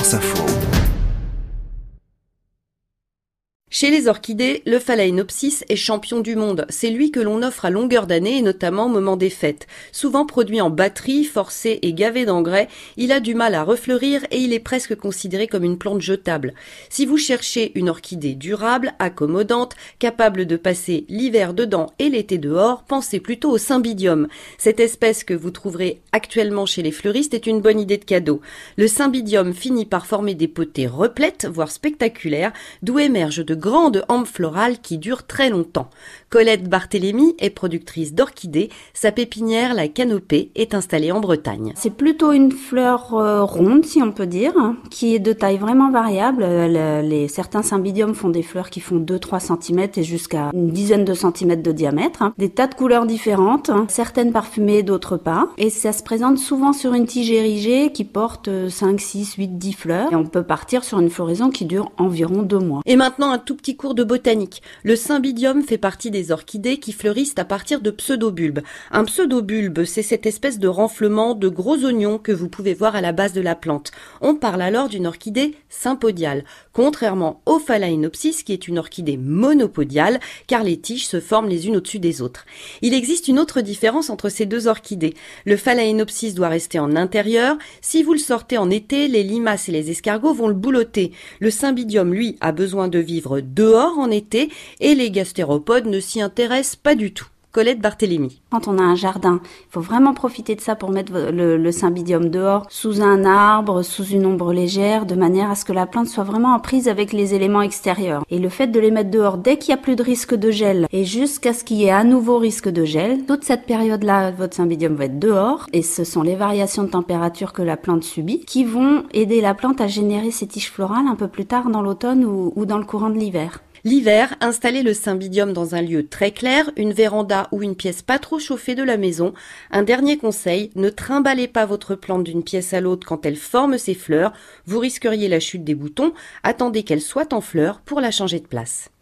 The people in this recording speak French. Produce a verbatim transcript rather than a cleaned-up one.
France Info. Chez les orchidées, le Phalaenopsis est champion du monde. C'est lui que l'on offre à longueur d'année et notamment au moment des fêtes. Souvent produit en batterie, forcé et gavé d'engrais, il a du mal à refleurir et il est presque considéré comme une plante jetable. Si vous cherchez une orchidée durable, accommodante, capable de passer l'hiver dedans et l'été dehors, pensez plutôt au Cymbidium. Cette espèce que vous trouverez actuellement chez les fleuristes est une bonne idée de cadeau. Le Cymbidium finit par former des potées replètes, voire spectaculaires, d'où émergent de grandes hampes florales qui durent très longtemps. Colette Barthélémy est productrice d'orchidées. Sa pépinière, la Canopée, est installée en Bretagne. C'est plutôt une fleur euh, ronde, si on peut dire, hein, qui est de taille vraiment variable. Euh, les, certains Cymbidiums font des fleurs qui font deux à trois centimètres et jusqu'à une dizaine de centimètres de diamètre. Hein. Des tas de couleurs différentes, hein, certaines parfumées, d'autres pas. Et ça se présente souvent sur une tige érigée qui porte cinq, six, huit, dix fleurs. Et on peut partir sur une floraison qui dure environ deux mois. Et maintenant, un tout petit cours de botanique. Le Cymbidium fait partie des orchidées qui fleurissent à partir de pseudobulbes. Un pseudobulbe, c'est cette espèce de renflement de gros oignons que vous pouvez voir à la base de la plante. On parle alors d'une orchidée sympodiale, contrairement au Phalaenopsis qui est une orchidée monopodiale, car les tiges se forment les unes au-dessus des autres. Il existe une autre différence entre ces deux orchidées. Le Phalaenopsis doit rester en intérieur. Si vous le sortez en été, les limaces et les escargots vont le boulotter. Le Cymbidium, lui, a besoin de vivre dehors en été et les gastéropodes ne s'y intéressent pas du tout. Colette Barthélémy. Quand on a un jardin, il faut vraiment profiter de ça pour mettre le, le Cymbidium dehors, sous un arbre, sous une ombre légère, de manière à ce que la plante soit vraiment en prise avec les éléments extérieurs. Et le fait de les mettre dehors dès qu'il n'y a plus de risque de gel et jusqu'à ce qu'il y ait à nouveau risque de gel, toute cette période-là, votre Cymbidium va être dehors et ce sont les variations de température que la plante subit qui vont aider la plante à générer ses tiges florales un peu plus tard dans l'automne ou, ou dans le courant de l'hiver. L'hiver, installez le Cymbidium dans un lieu très clair, une véranda ou une pièce pas trop chauffée de la maison. Un dernier conseil, ne trimballez pas votre plante d'une pièce à l'autre quand elle forme ses fleurs. Vous risqueriez la chute des boutons. Attendez qu'elle soit en fleurs pour la changer de place.